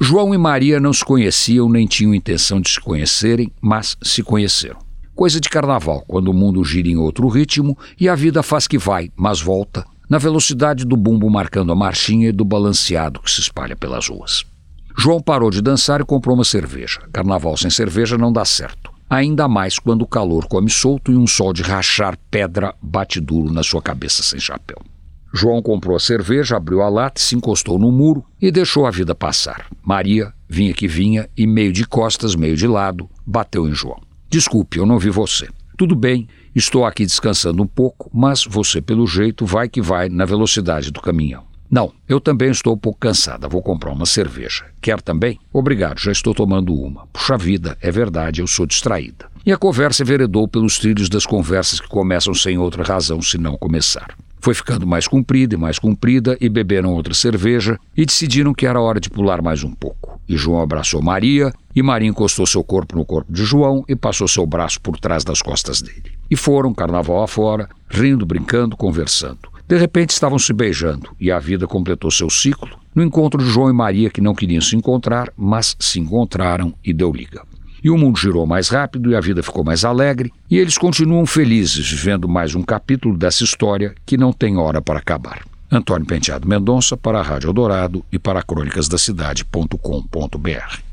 João e Maria não se conheciam nem tinham intenção de se conhecerem, mas se conheceram. Coisa de carnaval, quando o mundo gira em outro ritmo e a vida faz que vai, mas volta, na velocidade do bumbo marcando a marchinha e do balanceado que se espalha pelas ruas. João parou de dançar e comprou uma cerveja. Carnaval sem cerveja não dá certo. Ainda mais quando o calor come solto e um sol de rachar pedra bate duro na sua cabeça sem chapéu. João comprou a cerveja, abriu a lata, se encostou no muro e deixou a vida passar. Maria, vinha que vinha e meio de costas, meio de lado, bateu em João. Desculpe, eu não vi você. Tudo bem, estou aqui descansando um pouco, mas você, pelo jeito, vai que vai na velocidade do caminhão. Não, eu também estou um pouco cansada, vou comprar uma cerveja. Quer também? Obrigado, já estou tomando uma. Puxa vida, é verdade, eu sou distraída. E a conversa enveredou pelos trilhos das conversas que começam sem outra razão senão começar. Foi ficando mais comprida e beberam outra cerveja e decidiram que era hora de pular mais um pouco. E João abraçou Maria e Maria encostou seu corpo no corpo de João e passou seu braço por trás das costas dele. E foram, carnaval afora, rindo, brincando, conversando. De repente estavam se beijando e a vida completou seu ciclo no encontro de João e Maria que não queriam se encontrar, mas se encontraram e deu liga. E o mundo girou mais rápido e a vida ficou mais alegre e eles continuam felizes vivendo mais um capítulo dessa história que não tem hora para acabar. Antônio Penteado Mendonça para a Rádio Eldorado e para crônicasdacidade.com.br.